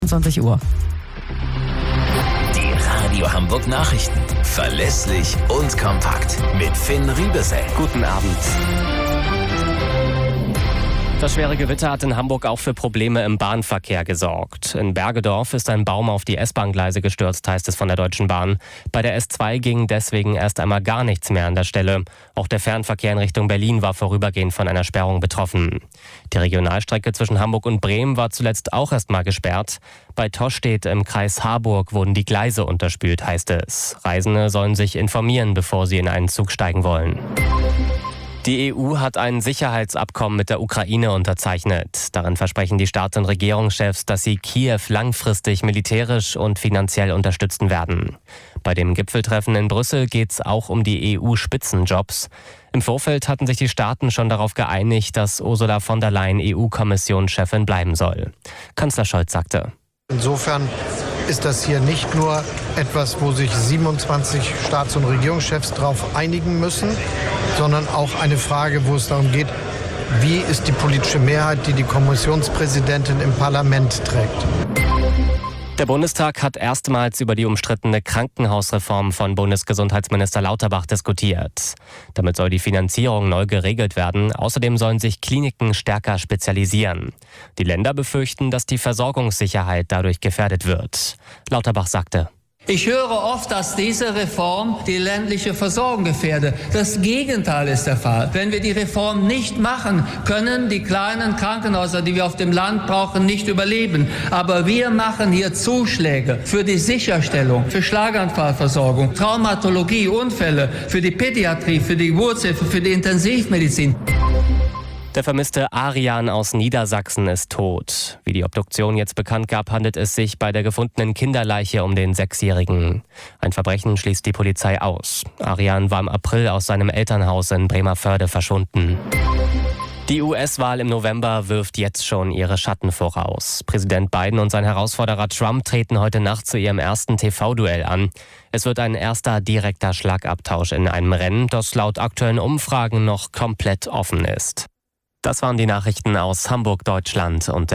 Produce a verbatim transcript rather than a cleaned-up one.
zwanzig Uhr. Die Radio Hamburg Nachrichten. Verlässlich und kompakt. Mit Finn Riebesell. Guten Abend. Das schwere Gewitter hat in Hamburg auch für Probleme im Bahnverkehr gesorgt. In Bergedorf ist ein Baum auf die S-Bahn-Gleise gestürzt, heißt es von der Deutschen Bahn. Bei der S zwei ging deswegen erst einmal gar nichts mehr an der Stelle. Auch der Fernverkehr in Richtung Berlin war vorübergehend von einer Sperrung betroffen. Die Regionalstrecke zwischen Hamburg und Bremen war zuletzt auch erst mal gesperrt. Bei Tostedt im Kreis Harburg wurden die Gleise unterspült, heißt es. Reisende sollen sich informieren, bevor sie in einen Zug steigen wollen. Die E U hat ein Sicherheitsabkommen mit der Ukraine unterzeichnet. Darin versprechen die Staats- und Regierungschefs, dass sie Kiew langfristig militärisch und finanziell unterstützen werden. Bei dem Gipfeltreffen in Brüssel geht es auch um die E U-Spitzenjobs. Im Vorfeld hatten sich die Staaten schon darauf geeinigt, dass Ursula von der Leyen E U-Kommissionschefin bleiben soll. Kanzler Scholz sagte: Insofern ist das hier nicht nur etwas, wo sich siebenundzwanzig Staats- und Regierungschefs darauf einigen müssen, sondern auch eine Frage, wo es darum geht, wie ist die politische Mehrheit, die die Kommissionspräsidentin im Parlament trägt. Der Bundestag hat erstmals über die umstrittene Krankenhausreform von Bundesgesundheitsminister Lauterbach diskutiert. Damit soll die Finanzierung neu geregelt werden. Außerdem sollen sich Kliniken stärker spezialisieren. Die Länder befürchten, dass die Versorgungssicherheit dadurch gefährdet wird. Lauterbach sagte: Ich höre oft, dass diese Reform die ländliche Versorgung gefährde. Das Gegenteil ist der Fall. Wenn wir die Reform nicht machen, können die kleinen Krankenhäuser, die wir auf dem Land brauchen, nicht überleben. Aber wir machen hier Zuschläge für die Sicherstellung, für Schlaganfallversorgung, Traumatologie, Unfälle, für die Pädiatrie, für die Geburtshilfe, für die Intensivmedizin. Der vermisste Arian aus Niedersachsen ist tot. Wie die Obduktion jetzt bekannt gab, handelt es sich bei der gefundenen Kinderleiche um den Sechsjährigen. Ein Verbrechen schließt die Polizei aus. Arian war im April aus seinem Elternhaus in Bremervörde verschwunden. Die U S-Wahl im November wirft jetzt schon ihre Schatten voraus. Präsident Biden und sein Herausforderer Trump treten heute Nacht zu ihrem ersten T V-Duell an. Es wird ein erster direkter Schlagabtausch in einem Rennen, das laut aktuellen Umfragen noch komplett offen ist. Das waren die Nachrichten aus Hamburg, Deutschland und